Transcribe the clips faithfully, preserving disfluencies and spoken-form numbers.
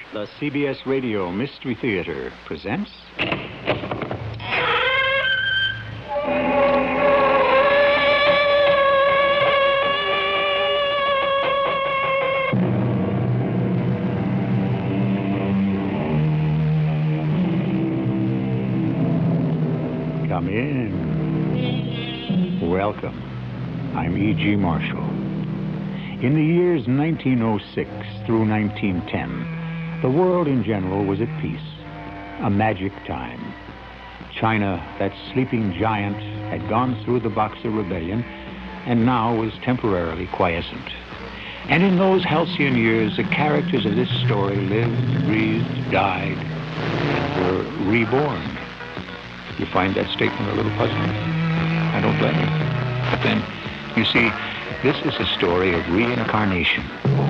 The C B S Radio Mystery Theater presents... Come in. Welcome. I'm E G. Marshall. In the years nineteen oh six through nineteen ten, the world in general was at peace, a magic time. China, that sleeping giant, had gone through the Boxer Rebellion and now was temporarily quiescent. And in those halcyon years, the characters of this story lived, breathed, died, and were reborn. You find that statement a little puzzling? I don't blame you. But then, you see, this is a story of reincarnation.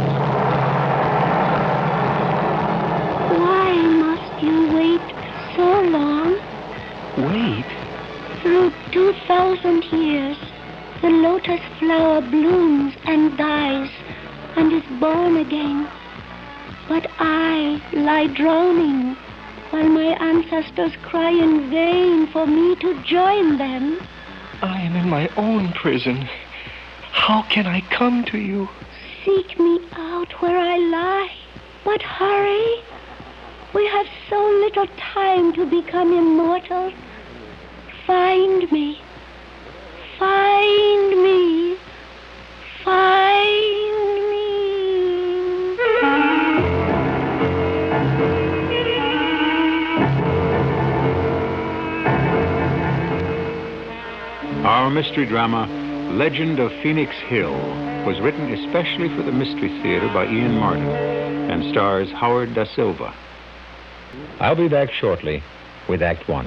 Why must you wait so long? Wait? Through two thousand years, the lotus flower blooms and dies and is born again. But I lie drowning while my ancestors cry in vain for me to join them. I am in my own prison. How can I come to you? Seek me out where I lie, but hurry. We have so little time to become immortal. Find me. Find me. Find me. Our mystery drama, Legend of Phoenix Hill, was written especially for the Mystery Theater by Ian Martin and stars Howard Da Silva. I'll be back shortly with Act One.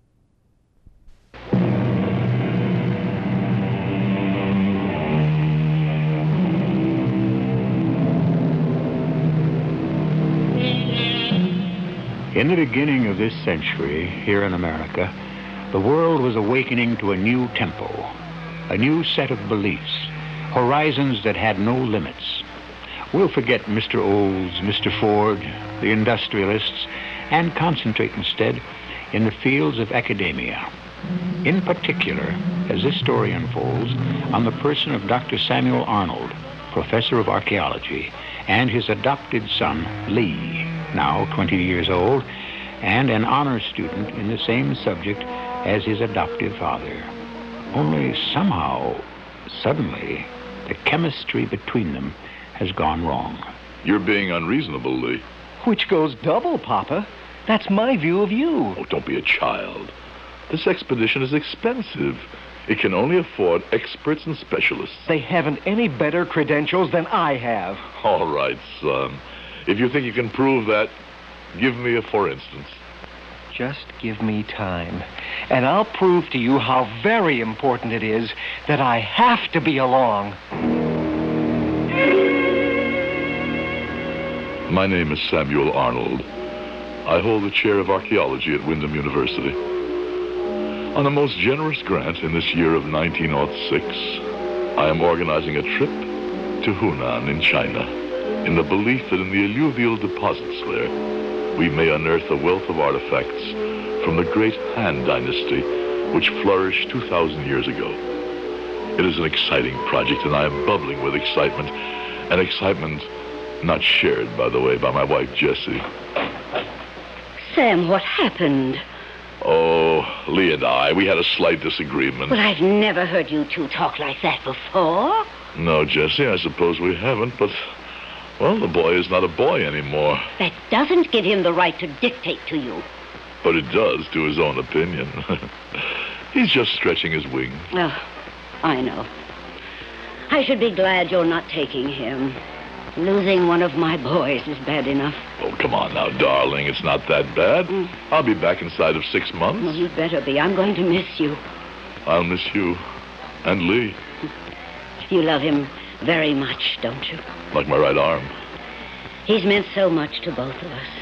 In the beginning of this century, here in America, the world was awakening to a new tempo, a new set of beliefs, horizons that had no limits. We'll forget Mister Olds, Mister Ford, the industrialists, and concentrate instead in the fields of academia. In particular, as this story unfolds, on the person of Doctor Samuel Arnold, professor of archaeology, and his adopted son, Lee, now twenty years old, and an honors student in the same subject as his adoptive father. Only somehow, suddenly, the chemistry between them has gone wrong. You're being unreasonable, Lee. Which goes double, Papa. That's my view of you. Oh, don't be a child. This expedition is expensive. It can only afford experts and specialists. They haven't any better credentials than I have. All right, son. If you think you can prove that, give me a for instance. Just give me time, and I'll prove to you how very important it is that I have to be along. My name is Samuel Arnold. I hold the chair of archaeology at Windham University. On a most generous grant in this year of nineteen oh six, I am organizing a trip to Hunan in China, in the belief that in the alluvial deposits there, we may unearth a wealth of artifacts from the great Han Dynasty, which flourished two thousand years ago. It is an exciting project, and I am bubbling with excitement, an excitement not shared, by the way, by my wife, Jessie. Sam, what happened? Oh, Lee and I, we had a slight disagreement. Well, I've never heard you two talk like that before. No, Jessie, I suppose we haven't, but... well, the boy is not a boy anymore. That doesn't give him the right to dictate to you. But it does to his own opinion. He's just stretching his wings. Oh, I know. I should be glad you're not taking him. Losing one of my boys is bad enough. Oh, come on now, darling. It's not that bad. Mm. I'll be back inside of six months. Well, you'd better be. I'm going to miss you. I'll miss you. And Lee. You love him very much, don't you? Like my right arm. He's meant so much to both of us.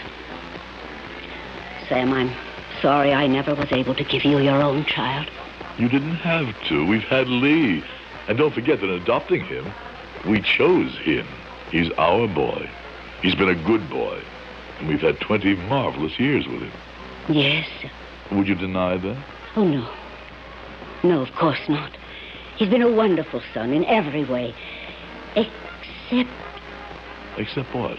Sam, I'm sorry I never was able to give you your own child. You didn't have to. We've had Lee. And don't forget that in adopting him, we chose him. He's our boy. He's been a good boy. And we've had twenty marvelous years with him. Yes. Would you deny that? Oh, no. No, of course not. He's been a wonderful son in every way. Except... Except what?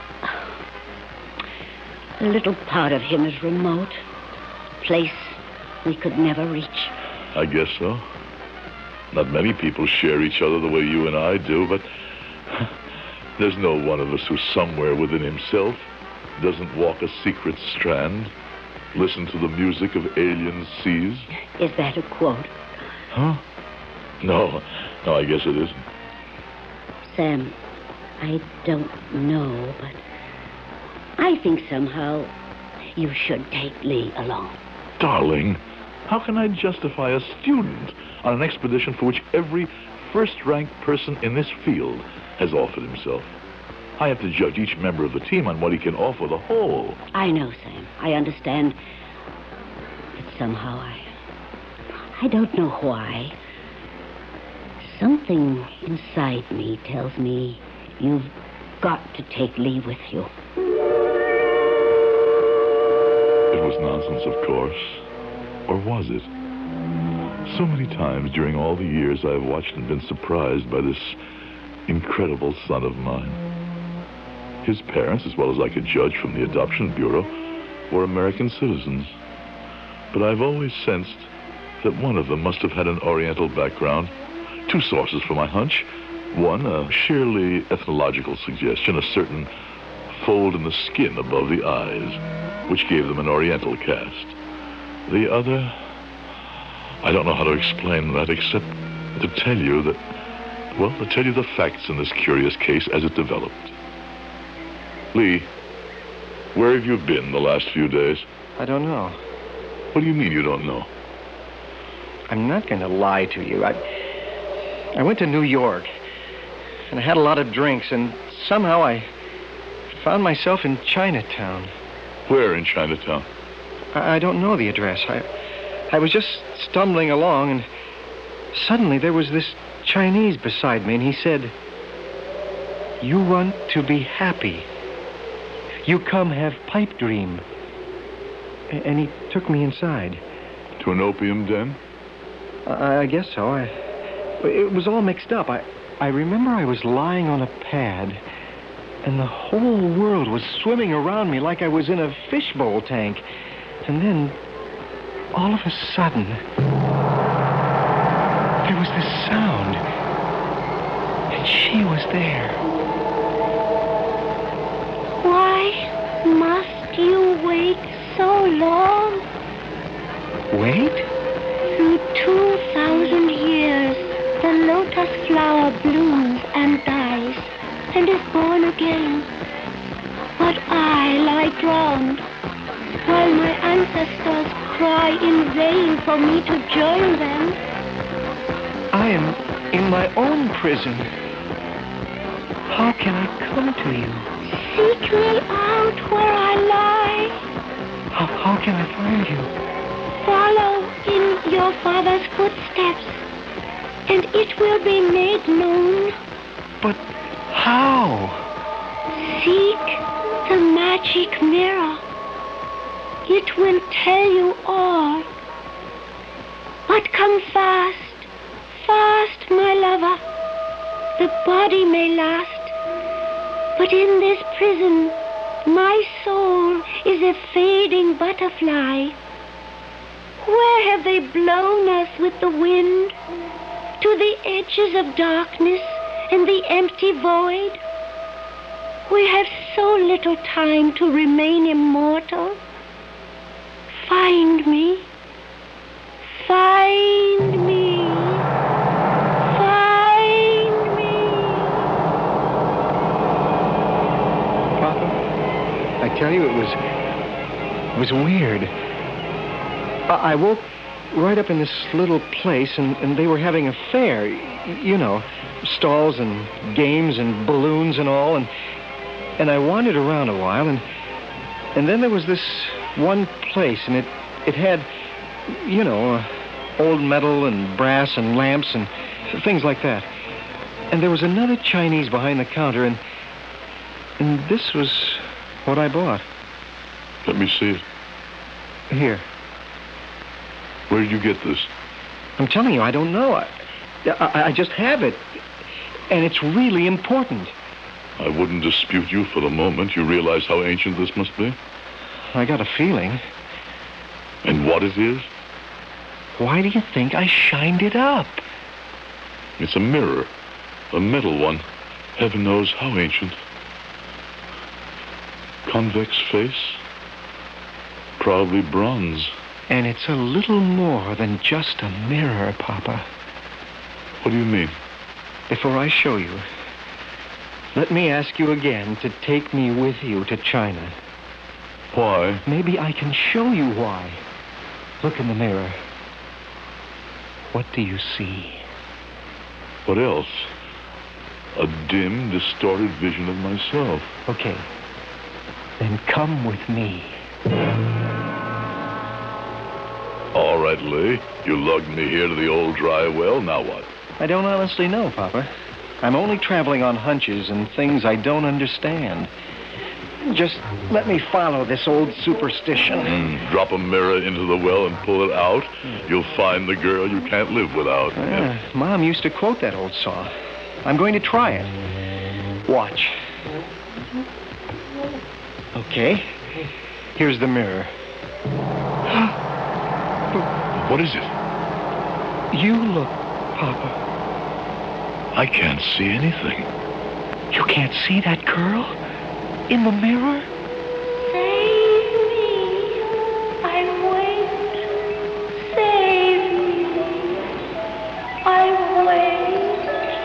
A little part of him is remote. A place we could never reach. I guess so. Not many people share each other the way you and I do, but there's no one of us who somewhere within himself doesn't walk a secret strand, listen to the music of alien seas. Is that a quote? Huh? No. No, I guess it isn't. Sam, I don't know, but I think somehow you should take Lee along. Darling, how can I justify a student on an expedition for which every first-ranked person in this field has offered himself? I have to judge each member of the team on what he can offer the whole. I know, Sam. I understand. But somehow I... I don't know why. Something inside me tells me you've got to take Lee with you. It was nonsense, of course. Or was it? So many times during all the years I've watched and been surprised by this incredible son of mine. His parents, as well as I could judge from the Adoption Bureau, were American citizens. But I've always sensed that one of them must have had an Oriental background. Two sources for my hunch. One, a sheerly ethnological suggestion, a certain fold in the skin above the eyes, which gave them an Oriental cast. The other, I don't know how to explain that except to tell you that, well, to tell you the facts in this curious case as it developed. Lee, where have you been the last few days? I don't know. What do you mean you don't know? I'm not going to lie to you. I, I went to New York, and I had a lot of drinks, and somehow I found myself in Chinatown. Where in Chinatown? I, I don't know the address. I, I was just stumbling along, and suddenly there was this Chinese beside me, and he said, "You want to be happy. You come have pipe dream." A- and he took me inside. To an opium den? I, I guess so. I, it was all mixed up. I, I remember I was lying on a pad, and the whole world was swimming around me like I was in a fishbowl tank. And then, all of a sudden, there was this sound, and she was there. Why must you wait so long? Wait? Through two thousand years, the lotus flower blooms and dies and is born again. But I lie drowned, while my ancestors cry in vain for me to join them. I am in my own prison. How can I come to you? Seek me out where I lie. How, how can I find you? Follow in your father's footsteps, and it will be made known. But how? Seek the magic mirror. It will tell you all. But come fast, fast, my lover. The body may last, but in this prison, my soul is a fading butterfly. Where have they blown us with the wind? To the edges of darkness and the empty void? We have so little time to remain immortal. Find me. Find me. Find me. Papa, I tell you, it was, it was weird. I, I woke right up in this little place, and, and they were having a fair, y- you know, stalls and games and balloons and all, and and I wandered around a while, and and then there was this one place, and it it had, you know, uh, old metal and brass and lamps and things like that. And there was another Chinese behind the counter, and and this was what I bought. Let me see it. Here. Where did you get this? I'm telling you, I don't know. I, I, I just have it. And it's really important. I wouldn't dispute you for the moment. You realize how ancient this must be? I got a feeling. And what it is? Why do you think I shined it up? It's a mirror. A metal one. Heaven knows how ancient. Convex face. Probably bronze. And it's a little more than just a mirror, Papa. What do you mean? Before I show you, let me ask you again to take me with you to China. Why? Maybe I can show you why. Look in the mirror. What do you see? What else? A dim, distorted vision of myself. Okay. Then come with me. All right, Lee. You lugged me here to the old dry well. Now what? I don't honestly know, Papa. I'm only traveling on hunches and things I don't understand. Just let me follow this old superstition. Mm, drop a mirror into the well and pull it out. You'll find the girl you can't live without. Ah, Yeah. Mom used to quote that old saw. I'm going to try it. Watch. Okay. Here's the mirror. What is it? You look, Papa. I can't see anything. You can't see that girl? In the mirror? Save me. I wait. Save me. I wait.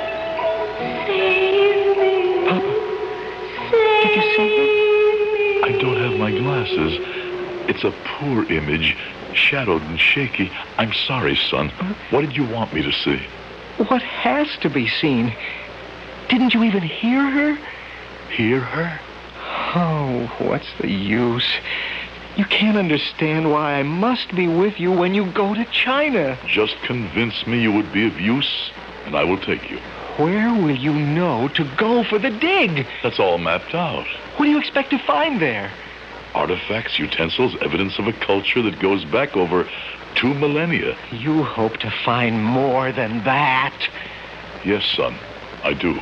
Save me. Papa, Save did you see her? I don't have my glasses. It's a poor image, shadowed and shaky. I'm sorry, son. What did you want me to see? What has to be seen? Didn't you even hear her? Hear her? Oh, what's the use? You can't understand why I must be with you when you go to China. Just convince me you would be of use, and I will take you. Where will you know to go for the dig? That's all mapped out. What do you expect to find there? Artifacts, utensils, evidence of a culture that goes back over two millennia. You hope to find more than that. Yes, son, I do.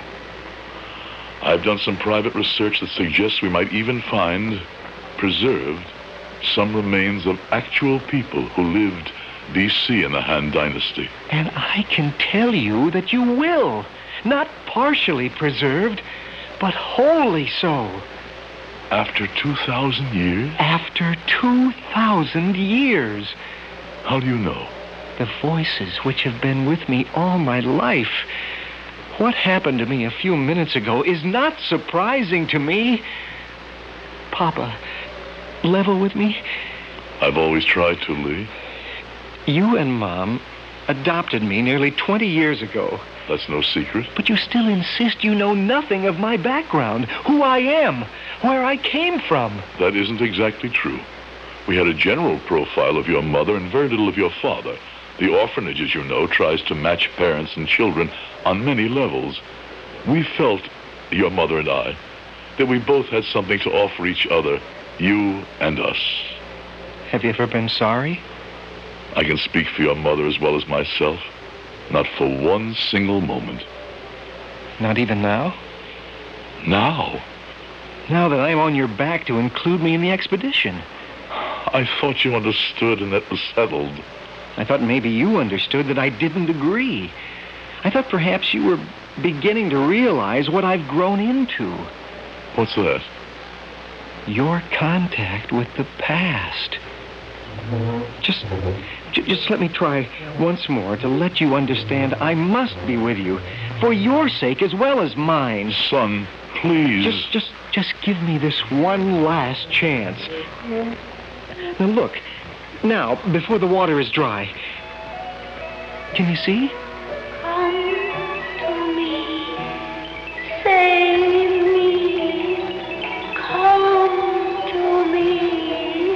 I've done some private research that suggests we might even find, preserved, some remains of actual people who lived B C in the Han Dynasty. And I can tell you that you will. Not partially preserved, but wholly so. After two thousand years? After two thousand years. How do you know? The voices which have been with me all my life. What happened to me a few minutes ago is not surprising to me. Papa, level with me. I've always tried to, Lee. You and Mom adopted me nearly twenty years ago. That's no secret. But you still insist you know nothing of my background, who I am, where I came from. That isn't exactly true. We had a general profile of your mother and very little of your father. The orphanage, as you know, tries to match parents and children on many levels. We felt, your mother and I, that we both had something to offer each other, you and us. Have you ever been sorry? I can speak for your mother as well as myself. Not for one single moment. Not even now? Now? Now that I'm on your back to include me in the expedition. I thought you understood and that was settled. I thought maybe you understood that I didn't agree. I thought perhaps you were beginning to realize what I've grown into. What's that? Your contact with the past. Just, j- just let me try once more to let you understand I must be with you, for your sake as well as mine. Son, please. Just, just, just give me this one last chance. Now look, now, before the water is dry. Can you see? Come to me. Save me. Come to me.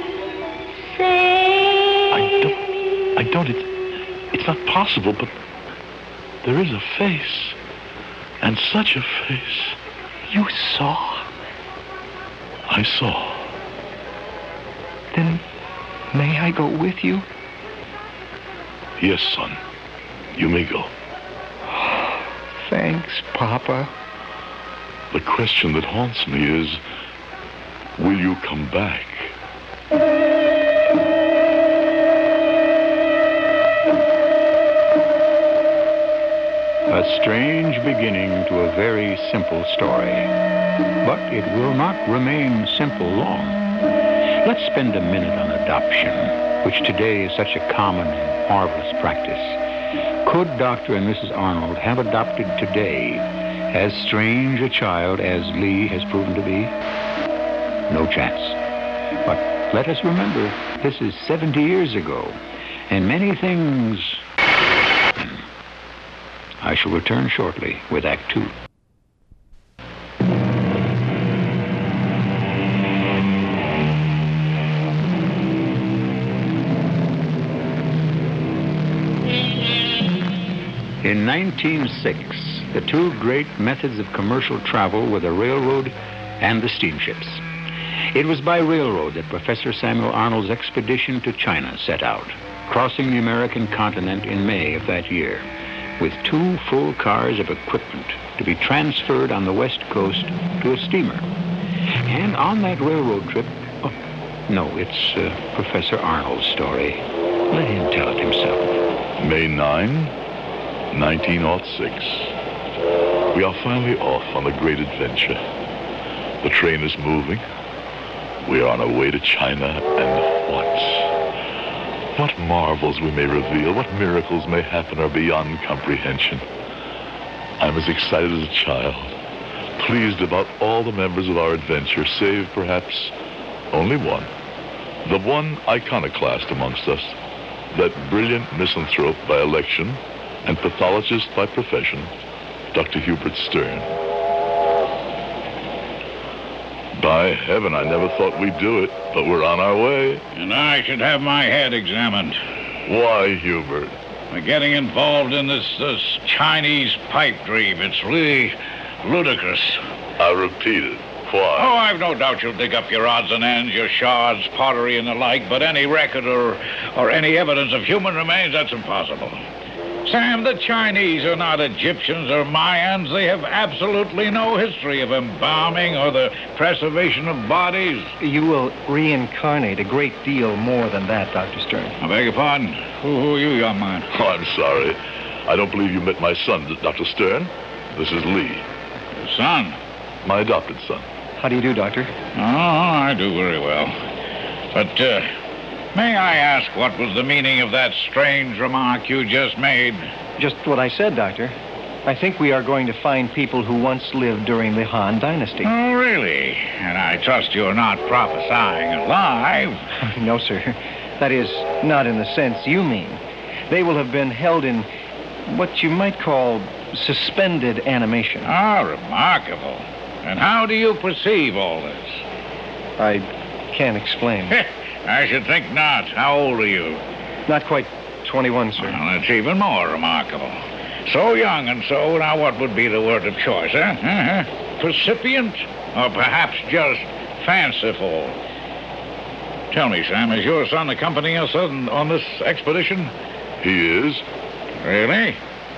Save I don't, me. I don't, it's, it's not possible, but there is a face. And such a face. You saw? I saw. Then may I go with you? Yes, son. You may go. Thanks, Papa. The question that haunts me is, will you come back? A strange beginning to a very simple story. But it will not remain simple long. Let's spend a minute on adoption, which today is such a common and marvelous practice. Could Doctor and Missus Arnold have adopted today as strange a child as Lee has proven to be? No chance. But let us remember, this is seventy years ago, and many things... I shall return shortly with Act Two. In nineteen oh six, the two great methods of commercial travel were the railroad and the steamships. It was by railroad that Professor Samuel Arnold's expedition to China set out, crossing the American continent in May of that year, with two full cars of equipment to be transferred on the West Coast to a steamer. And on that railroad trip, oh, no, it's uh, Professor Arnold's story. Let him tell it himself. May ninth, nineteen oh six. We are finally off on a great adventure. The train is moving. We are on our way to China, and what? What marvels we may reveal, what miracles may happen are beyond comprehension. I'm as excited as a child, pleased about all the members of our adventure, save perhaps only one. The one iconoclast amongst us, that brilliant misanthrope by election and pathologist by profession, Doctor Hubert Stern. By heaven, I never thought we'd do it, but we're on our way. And I should have my head examined. Why, Hubert? We're getting involved in this, this Chinese pipe dream. It's really ludicrous. I repeat it. Why? Oh, I've no doubt you'll dig up your odds and ends, your shards, pottery, and the like, but any record or, or any evidence of human remains, that's impossible. Sam, the Chinese are not Egyptians or Mayans. They have absolutely no history of embalming or the preservation of bodies. You will reincarnate a great deal more than that, Doctor Stern. I beg your pardon? Who, who are you, young man? Oh, I'm sorry. I don't believe you met my son, Doctor Stern. This is Lee. Your son? My adopted son. How do you do, Doctor? Oh, I do very well. But, uh... may I ask what was the meaning of that strange remark you just made? Just what I said, Doctor. I think we are going to find people who once lived during the Han Dynasty. Oh, really? And I trust you're not prophesying alive. No, sir. That is, not in the sense you mean. They will have been held in what you might call suspended animation. Ah, remarkable. And how do you perceive all this? I can't explain. I should think not. How old are you? Not quite twenty-one, sir. Well, that's even more remarkable. So young and so, now what would be the word of choice, huh? Uh-huh. Precipient? Or perhaps just fanciful? Tell me, Sam, is your son accompanying us on, on this expedition? He is? Really?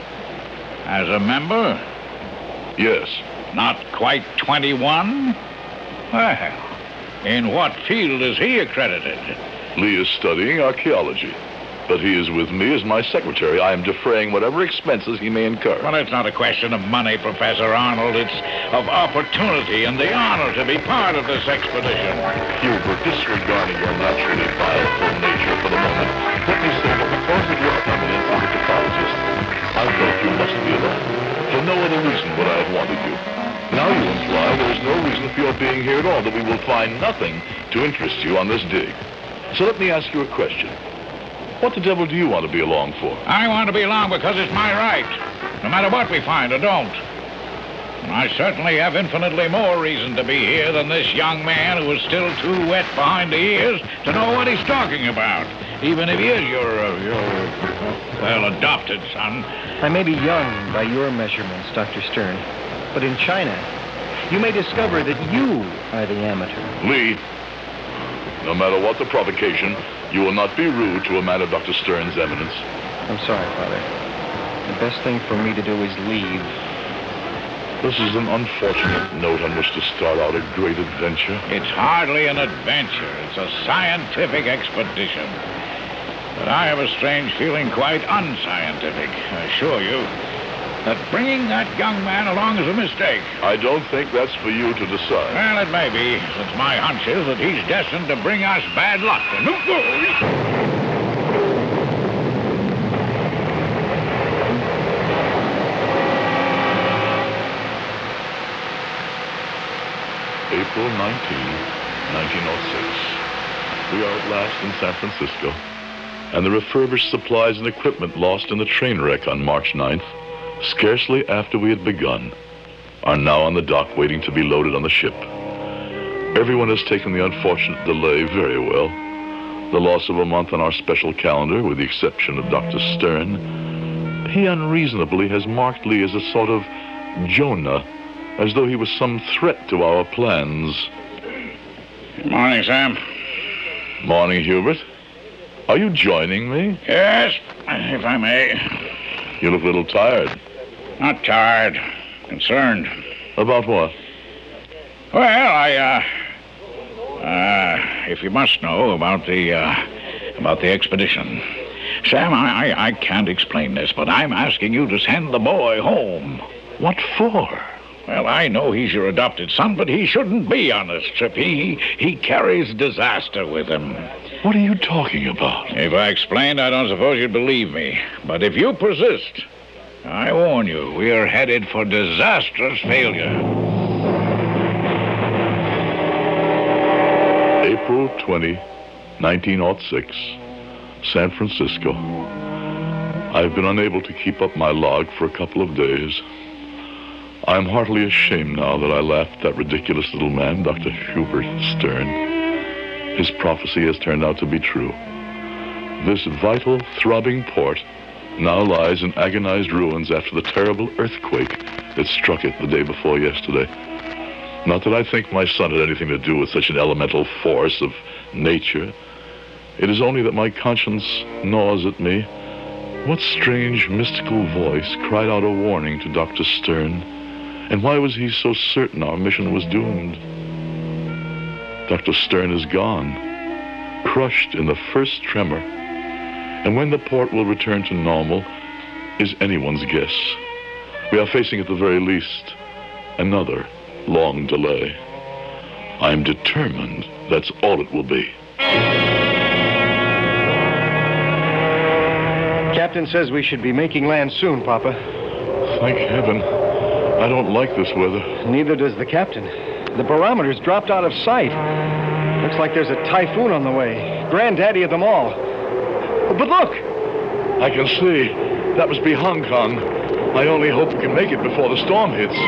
As a member? Yes. Not quite twenty-one? Well... in what field is he accredited? Lee is studying archaeology, but he is with me as my secretary. I am defraying whatever expenses he may incur. Well, it's not a question of money, Professor Arnold. It's of opportunity and the honor to be part of this expedition. Hubert, disregarding your naturally guileful nature for the moment, let me say that because of your eminence as a pathologist, I felt you must be alone. For no other reason would I have wanted you. Now you imply there is no reason for your being here at all, that we will find nothing to interest you on this dig. So let me ask you a question. What the devil do you want to be along for? I want to be along because it's my right, no matter what we find or don't. And I certainly have infinitely more reason to be here than this young man who is still too wet behind the ears to know what he's talking about, even if he is your, uh, your uh, well, adopted son. I may be young by your measurements, Doctor Stern. But in China, you may discover that you are the amateur. Lee, No matter what the provocation, you will not be rude to a man of Doctor Stern's eminence. I'm sorry, Father. The best thing for me to do is leave. This is an unfortunate note on which to start out a great adventure. It's hardly an adventure. It's a scientific expedition. But I have a strange feeling, quite unscientific, I assure you, that bringing that young man along is a mistake. I don't think that's for you to decide. Well, it may be, since my hunch is that he's destined to bring us bad luck. And who goes? April nineteenth, nineteen oh six. We are at last in San Francisco, and the refurbished supplies and equipment lost in the train wreck on March ninth, scarcely after we had begun, are now on the dock waiting to be loaded on the ship. Everyone has taken the unfortunate delay very well. The loss of a month on our special calendar, with the exception of Doctor Stern, he unreasonably has marked Lee as a sort of Jonah, as though he was some threat to our plans. Morning, Sam. Morning, Hubert. Are you joining me? Yes, if I may. You look a little tired. Not tired. Concerned. About what? Well, I, uh... Uh, if you must know about the, uh... about the expedition. Sam, I, I, I can't explain this, but I'm asking you to send the boy home. What for? Well, I know he's your adopted son, but he shouldn't be on this trip. He, he carries disaster with him. What are you talking about? If I explained, I don't suppose you'd believe me. But if you persist, I warn you, we are headed for disastrous failure. April twentieth, nineteen oh six, San Francisco. I've been unable to keep up my log for a couple of days. I am heartily ashamed now that I laughed at that ridiculous little man, Doctor Hubert Stern. His prophecy has turned out to be true. This vital, throbbing port now lies in agonized ruins after the terrible earthquake that struck it the day before yesterday. Not that I think my son had anything to do with such an elemental force of nature. It is only that my conscience gnaws at me. What strange, mystical voice cried out a warning to Doctor Stern? And why was he so certain our mission was doomed? Doctor Stern is gone, crushed in the first tremor. And when the port will return to normal is anyone's guess. We are facing, at the very least, another long delay. I am determined that's all it will be. Captain says we should be making land soon, Papa. Thank heaven. I don't like this weather. Neither does the captain. The barometer's dropped out of sight. Looks like there's a typhoon on the way. Granddaddy of them all. But look! I can see. That must be Hong Kong. I only hope we can make it before the storm hits.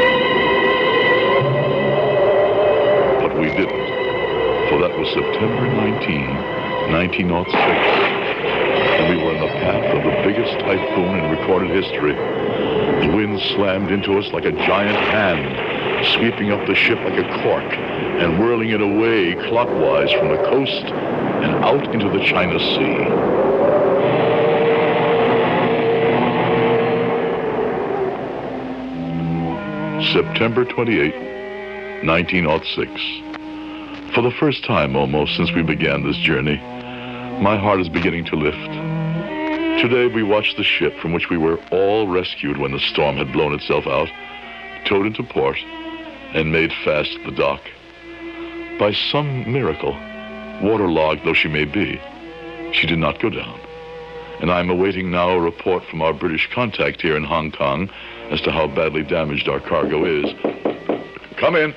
But we didn't. For that was September nineteenth, nineteen oh six. And we were in the path of the biggest typhoon in recorded history. The wind slammed into us like a giant hand, sweeping up the ship like a cork and whirling it away clockwise from the coast and out into the China Sea. September twenty-eighth, nineteen oh six. For the first time almost since we began this journey, my heart is beginning to lift. Today we watched the ship from which we were all rescued when the storm had blown itself out, towed into port, and made fast at the dock. By some miracle, waterlogged though she may be, she did not go down. And I am awaiting now a report from our British contact here in Hong Kong as to how badly damaged our cargo is. Come in.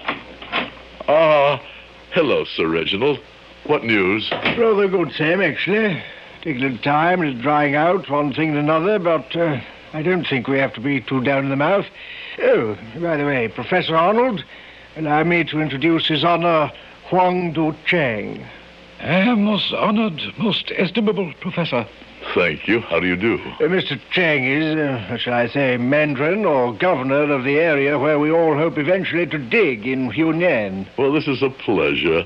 Ah, hello, Sir Reginald. What news? Rather good, Sam, actually. Take a little time, it's drying out, one thing and another, but uh, I don't think we have to be too down in the mouth. Oh, by the way, Professor Arnold, allow me to introduce His Honor Huang Du Chang. I am most honored, most estimable Professor. Thank you. How do you do? Uh, Mister Chang is, uh, how shall I say, mandarin or governor of the area where we all hope eventually to dig in Hunan. Well, this is a pleasure.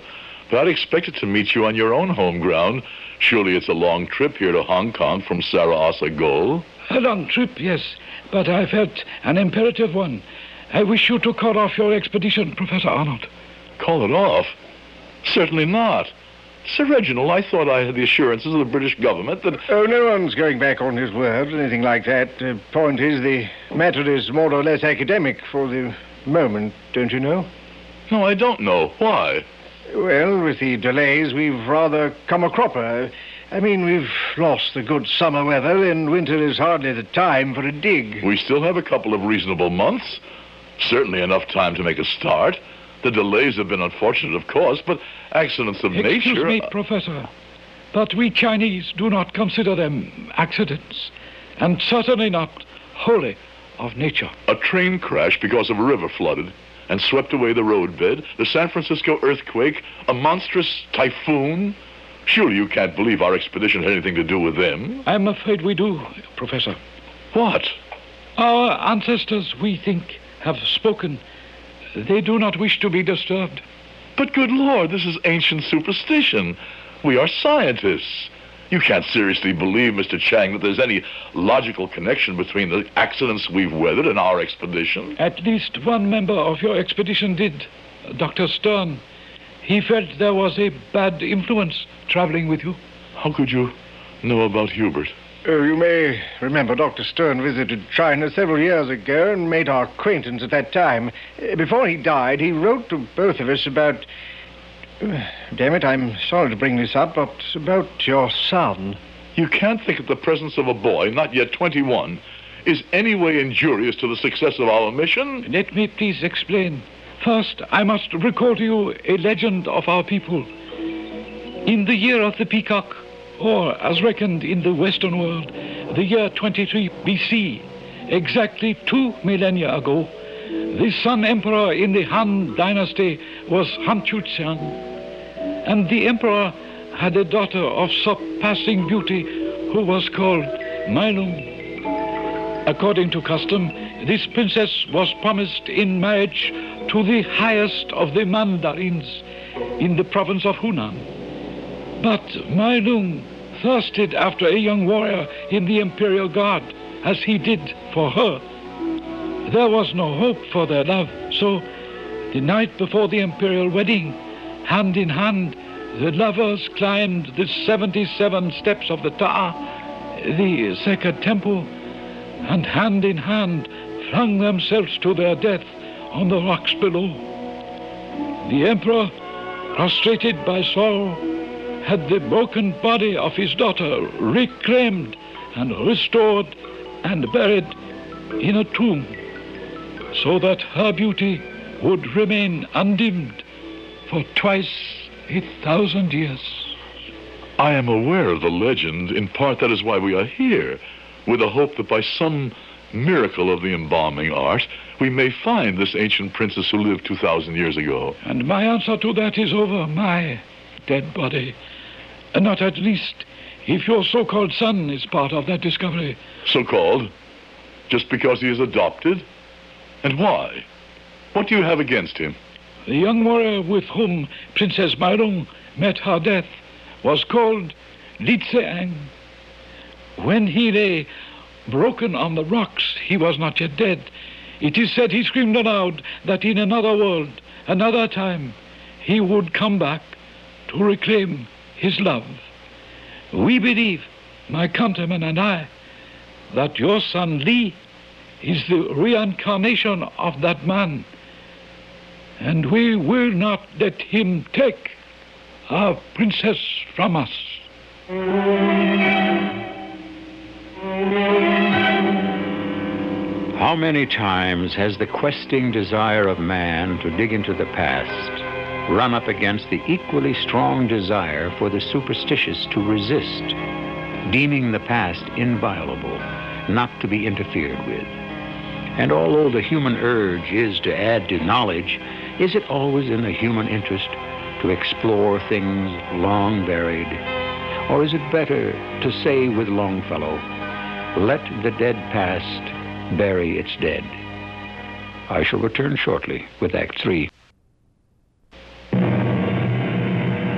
But I'd expected to meet you on your own home ground. Surely it's a long trip here to Hong Kong from Sarasa Gol. A long trip, yes, but I felt an imperative one. I wish you to call off your expedition, Professor Arnold. Call it off? Certainly not. Sir Reginald, I thought I had the assurances of the British government that... Oh, no one's going back on his word, anything like that. The point is, the matter is more or less academic for the moment, don't you know? No, I don't know. Why? Well, with the delays, we've rather come a cropper. I mean, we've lost the good summer weather, and winter is hardly the time for a dig. We still have a couple of reasonable months. Certainly enough time to make a start. The delays have been unfortunate, of course, but accidents of Excuse nature... me, Professor, but we Chinese do not consider them accidents, and certainly not wholly of nature. A train crash because of a river flooded and swept away the roadbed, the San Francisco earthquake, a monstrous typhoon. Surely you can't believe our expedition had anything to do with them. I'm afraid we do, Professor. What? Our ancestors, we think, have spoken. They do not wish to be disturbed. But good Lord, this is ancient superstition. We are scientists. You can't seriously believe, Mister Chang, that there's any logical connection between the accidents we've weathered and our expedition? At least one member of your expedition did, Doctor Stern. He felt there was a bad influence traveling with you. How could you know about Hubert? Oh, you may remember Doctor Stern visited China several years ago and made our acquaintance at that time. Uh, Before he died, he wrote to both of us about... Uh, damn it, I'm sorry to bring this up, but about your son. You can't think that the presence of a boy, not yet twenty-one, is any way injurious to the success of our mission? Let me please explain. First, I must recall to you a legend of our people. In the year of the peacock, or as reckoned in the Western world, the year twenty-three B C, exactly two millennia ago, the Sun Emperor in the Han Dynasty was Han Chu-Xiang, and the Emperor had a daughter of surpassing beauty who was called Mai Lung. According to custom, this princess was promised in marriage to the highest of the mandarins in the province of Hunan. But Mai Lung thirsted after a young warrior in the Imperial Guard, as he did for her. There was no hope for their love, so the night before the Imperial wedding, hand in hand, the lovers climbed the seventy-seven steps of the Ta, the sacred temple, and hand in hand flung themselves to their death on the rocks below. The Emperor, prostrated by sorrow, had the broken body of his daughter reclaimed and restored and buried in a tomb, so that her beauty would remain undimmed for twice a thousand years. I am aware of the legend. In part, that is why we are here, with the hope that by some miracle of the embalming art, we may find this ancient princess who lived two thousand years ago. And my answer to that is over my dead body. And not at least if your so-called son is part of that discovery. So-called? Just because he is adopted? And why? What do you have against him? The young warrior with whom Princess Mai Lung met her death was called Li Tseang. When he lay broken on the rocks, he was not yet dead. It is said he screamed aloud that in another world, another time, he would come back to reclaim his love. We believe, my countrymen and I, that your son Li is the reincarnation of that man, and we will not let him take our princess from us. How many times has the questing desire of man to dig into the past run up against the equally strong desire for the superstitious to resist, deeming the past inviolable, not to be interfered with? And although the human urge is to add to knowledge, is it always in the human interest to explore things long buried? Or is it better to say with Longfellow, "Let the dead past bury its dead"? I shall return shortly with Act Three.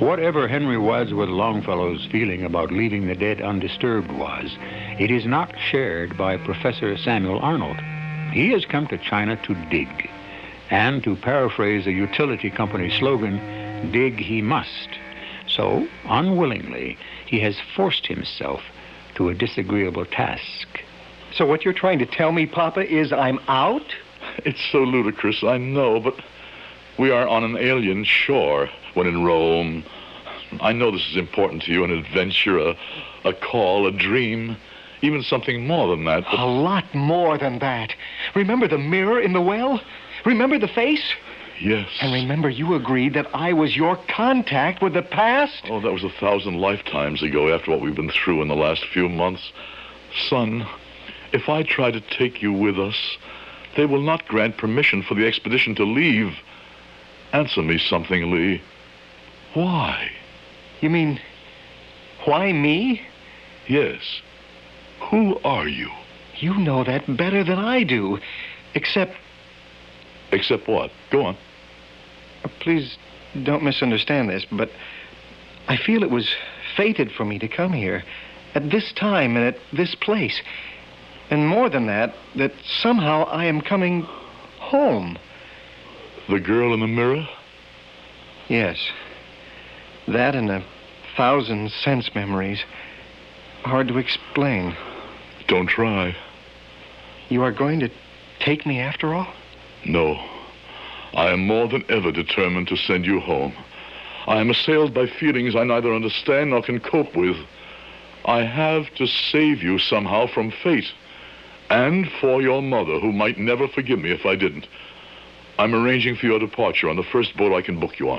Whatever Henry Wadsworth Longfellow's feeling about leaving the dead undisturbed was, it is not shared by Professor Samuel Arnold. He has come to China to dig. And to paraphrase a utility company slogan, dig he must. So, unwillingly, he has forced himself to a disagreeable task. So what you're trying to tell me, Papa, is I'm out? It's so ludicrous, I know, but we are on an alien shore when in Rome. I know this is important to you, an adventure, a, a call, a dream, even something more than that. But... A lot more than that. Remember the mirror in the well? Remember the face? Yes. And remember you agreed that I was your contact with the past? Oh, that was a thousand lifetimes ago after what we've been through in the last few months. Son, if I try to take you with us, they will not grant permission for the expedition to leave. Answer me something, Lee. Why? You mean, why me? Yes. Who are you? You know that better than I do. Except... Except what? Go on. Please don't misunderstand this, but I feel it was fated for me to come here at this time and at this place. And more than that, that somehow I am coming home. The girl in the mirror? Yes. That and a thousand sense memories. Hard to explain. Don't try. You are going to take me after all? No. I am more than ever determined to send you home. I am assailed by feelings I neither understand nor can cope with. I have to save you somehow from fate. And for your mother, who might never forgive me if I didn't. I'm arranging for your departure on the first boat I can book you on.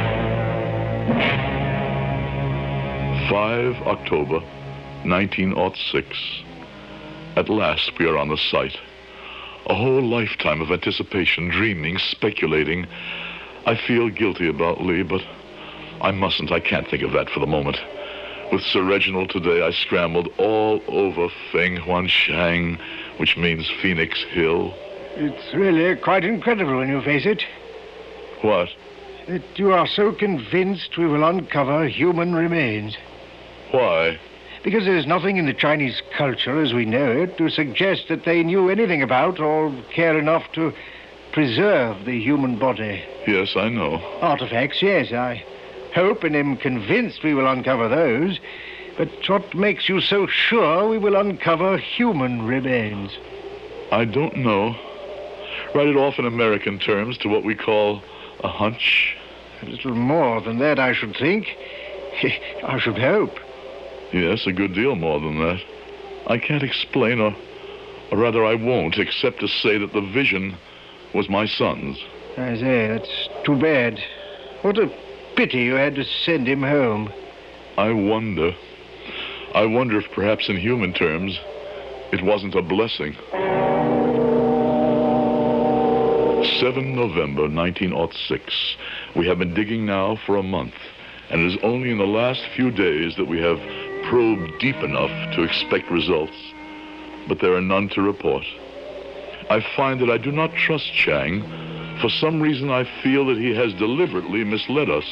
five October, nineteen oh six. At last we are on the site. A whole lifetime of anticipation, dreaming, speculating. I feel guilty about Lee, but I mustn't. I can't think of that for the moment. With Sir Reginald today, I scrambled all over Feng Huanshan, which means Phoenix Hill. It's really quite incredible when you face it. What? That you are so convinced we will uncover human remains. Why? Because there's nothing in the Chinese culture as we know it to suggest that they knew anything about or care enough to preserve the human body. Yes, I know. Artifacts, yes, I hope and am convinced we will uncover those. But what makes you so sure we will uncover human remains? I don't know. Write it off in American terms to what we call a hunch. A little more than that, I should think. I should hope. Yes, a good deal more than that. I can't explain, or, or rather I won't, except to say that the vision was my son's. I say, that's too bad. What a pity you had to send him home. I wonder. I wonder if perhaps in human terms, it wasn't a blessing. seventh November, nineteen oh six. We have been digging now for a month, and it is only in the last few days that we have probed deep enough to expect results. But there are none to report. I find that I do not trust Chang. For some reason, I feel that he has deliberately misled us.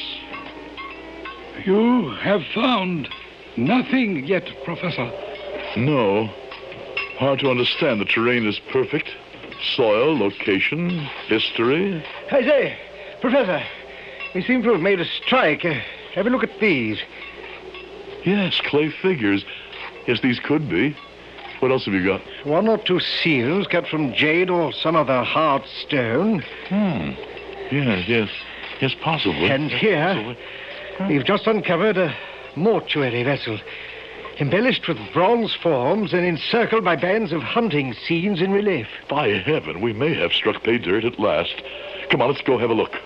You have found nothing yet, Professor. No. Hard to understand. The terrain is perfect. Soil, location, history. I say, Professor, we seem to have made a strike. Uh, have a look at these. Yes, clay figures. Yes, these could be. What else have you got? One or two seals cut from jade or some other hard stone. Hmm. Yes, yes. Yes, possibly. And here, Possibly. we've just uncovered a mortuary vessel, embellished with bronze forms and encircled by bands of hunting scenes in relief. By heaven, we may have struck pay dirt at last. Come on, let's go have a look.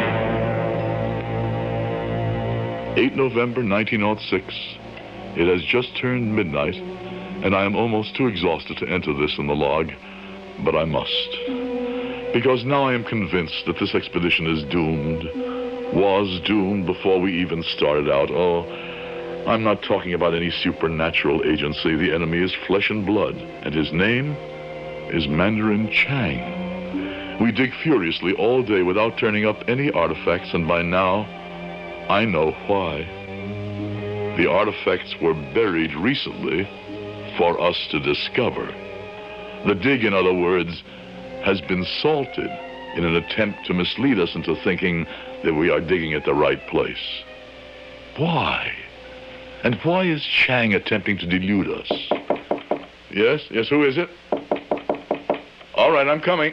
eighth November, nineteen oh six. It has just turned midnight, and I am almost too exhausted to enter this in the log, but I must. Because now I am convinced that this expedition is doomed, was doomed before we even started out. Oh, I'm not talking about any supernatural agency. The enemy is flesh and blood, and his name is Mandarin Chang. We dig furiously all day without turning up any artifacts, and by now, I know why. The artifacts were buried recently for us to discover. The dig, in other words, has been salted in an attempt to mislead us into thinking that we are digging at the right place. Why? And why is Chang attempting to delude us? Yes? Yes, who is it? All right, I'm coming.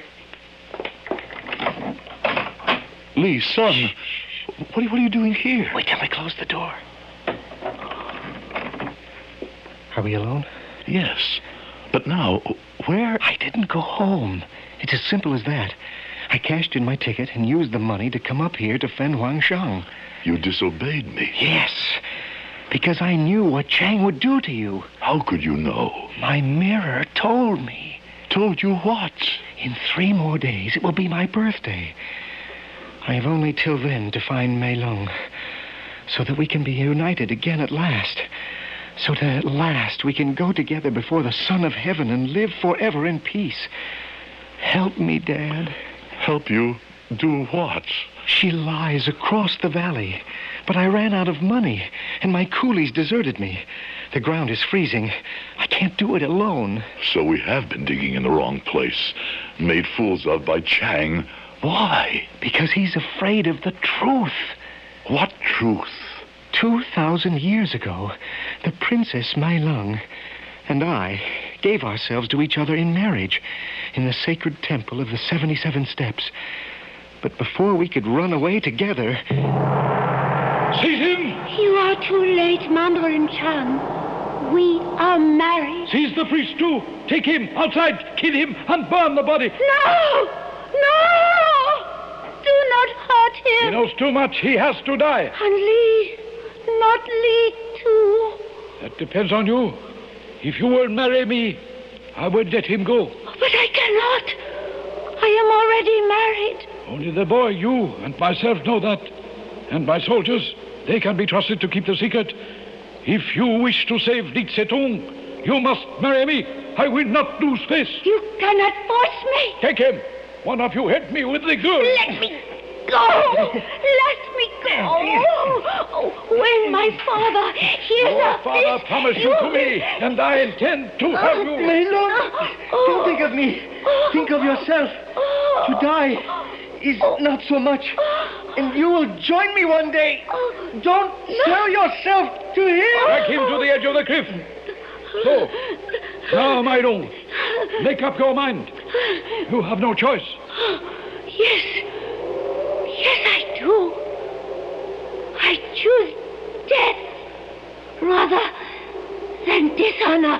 Lee, son, what are, what are you doing here? Wait till I close the door. Are we alone? Yes, but now, where? I didn't go home. It's as simple as that. I cashed in my ticket and used the money to come up here to Fen Huangshang. You disobeyed me. Yes, because I knew what Chang would do to you. How could you know? My mirror told me. Told you what? In three more days, it will be my birthday. I have only till then to find Mei Long, so that we can be united again at last. So that at last we can go together before the Son of Heaven and live forever in peace. Help me, Dad. Help you do what? She lies across the valley, but I ran out of money, and my coolies deserted me. The ground is freezing. I can't do it alone. So we have been digging in the wrong place, made fools of by Chang. Why? Because he's afraid of the truth. What truth? Two thousand years ago, the Princess Mei Long and I gave ourselves to each other in marriage in the sacred temple of the seventy-seven steps. But before we could run away together... Seize him! You are too late, Mandarin Chan. We are married. Seize the priest too. Take him outside, kill him, and burn the body. No! No! Do not hurt him. He knows too much. He has to die. And Lee, not Lee too. That depends on you. If you will marry me, I will let him go. But I cannot. I am already married. Only the boy, you, and myself know that. And my soldiers, they can be trusted to keep the secret. If you wish to save Li Tsetung, you must marry me. I will not lose face. You cannot force me. Take him. One of you help me with the girl. Let me go. Let me go. Oh, when my father hears Your of father this, promised you to me, and I intend to have you. Mei Long, don't think of me. Think of yourself. To die is not so much. And you will join me one day. Don't sell yourself to him. Drag him to the edge of the cliff. So, now, Mei Long, make up your mind. You have no choice. Yes. Yes, I do. I choose death rather than dishonor.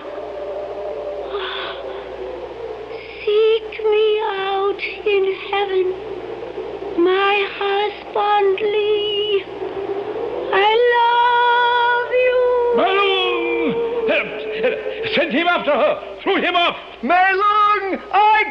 Seek me out in heaven, my husband Lee. I love you. Mei Long! Send him after her. Throw him off. Mei Long, I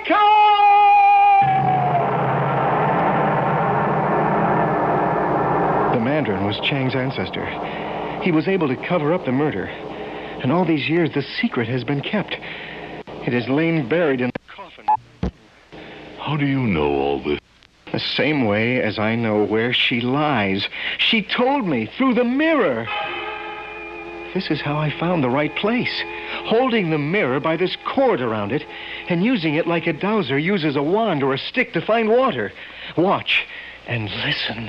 come! The Mandarin was Chang's ancestor. He was able to cover up the murder. And all these years, the secret has been kept. It has lain buried in the coffin. How do you know all this? The same way as I know where she lies. She told me through the mirror. This is how I found the right place. Holding the mirror by this cord around it and using it like a dowser uses a wand or a stick to find water. Watch and listen.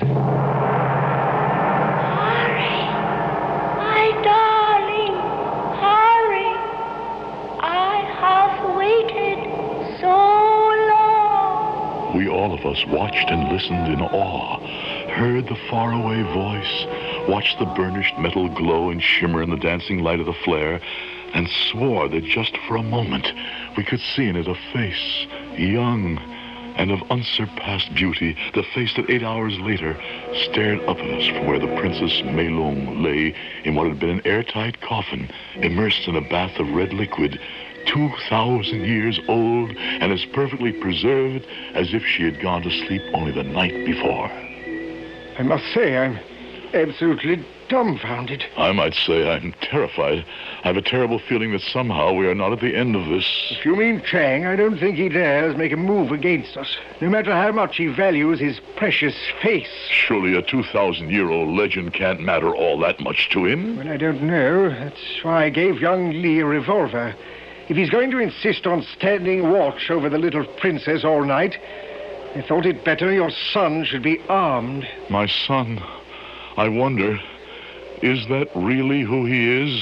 Hurry, my darling, hurry. I have waited so long. We all of us watched and listened in awe, heard the faraway voice, watched the burnished metal glow and shimmer in the dancing light of the flare, and swore that just for a moment we could see in it a face, young and of unsurpassed beauty, the face that eight hours later stared up at us from where the Princess Mei Long lay in what had been an airtight coffin, immersed in a bath of red liquid, two thousand years old and as perfectly preserved as if she had gone to sleep only the night before. I must say, I'm absolutely dumbfounded. I might say I'm terrified. I have a terrible feeling that somehow we are not at the end of this. If you mean Chang, I don't think he dares make a move against us, no matter how much he values his precious face. Surely a two thousand year old legend can't matter all that much to him. Well, I don't know. That's why I gave young Li a revolver. If he's going to insist on standing watch over the little princess all night, I thought it better your son should be armed. My son, I wonder, is that really who he is?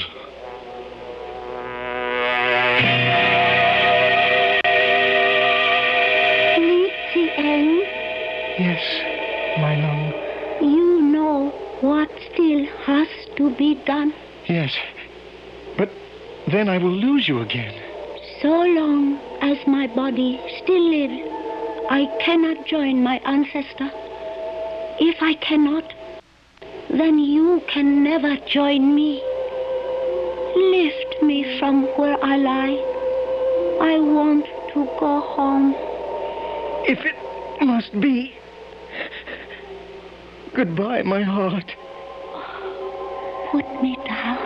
Li Zieng, Yes, my love. you know what still has to be done. Yes. But then I will lose you again. So long as my body still lives, I cannot join my ancestor. If I cannot, then you can never join me. Lift me from where I lie. I want to go home. If it must be. Goodbye, my heart. Put me down.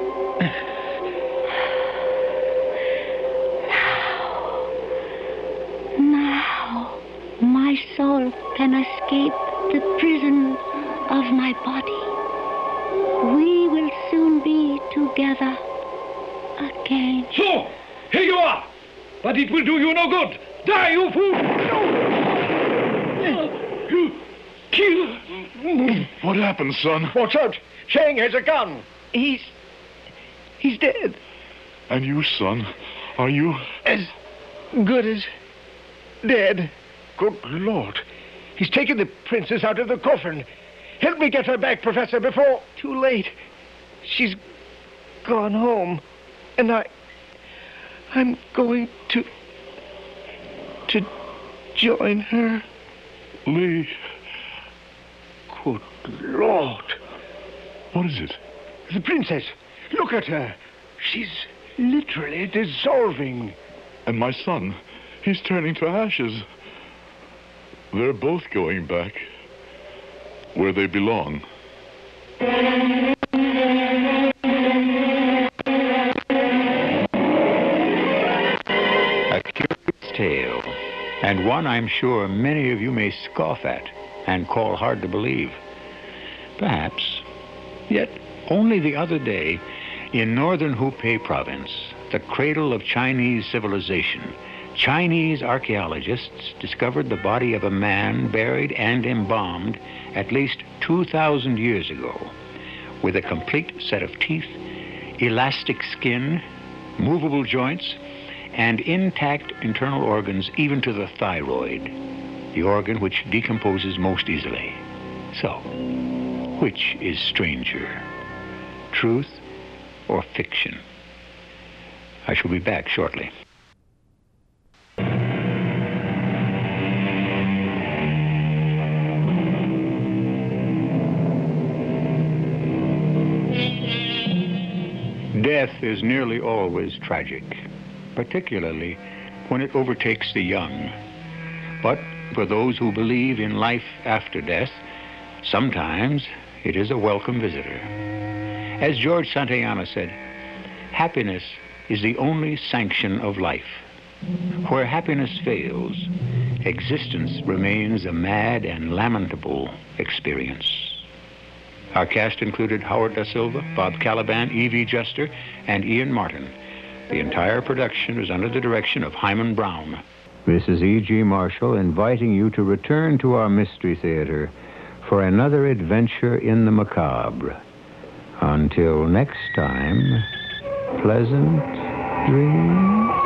Now, now, my soul can escape the prison of my body. We will soon be together again. So, here you are. But it will do you no good. Die, you fool! You kill. What happened, son? Watch out! Chang has a gun. He's. He's dead. And you, son, are you? As good as dead. Good Lord. He's taken the princess out of the coffin. Help me get her back, Professor, before... Too late. She's gone home. And I... I'm going to... to join her. Lee, Good Lord. what is it? The princess. Look at her. She's literally dissolving. And my son, he's turning to ashes. They're both going back where they belong. A curious tale, and one I'm sure many of you may scoff at and call hard to believe. Perhaps. Yet, only the other day, in northern Hubei province, the cradle of Chinese civilization, Chinese archaeologists discovered the body of a man buried and embalmed at least two thousand years ago, with a complete set of teeth, elastic skin, movable joints, and intact internal organs, even to the thyroid, the organ which decomposes most easily. So, which is stranger, truth or fiction? I shall be back shortly. Death is nearly always tragic, particularly when it overtakes the young. But for those who believe in life after death, sometimes it is a welcome visitor. As George Santayana said, happiness is the only sanction of life. Where happiness fails, existence remains a mad and lamentable experience. Our cast included Howard Da Silva, Bob Caliban, Evie Juster, and Ian Martin. The entire production is under the direction of Hyman Brown. This is E G. Marshall inviting you to return to our Mystery Theater for another adventure in the macabre. Until next time, pleasant dreams.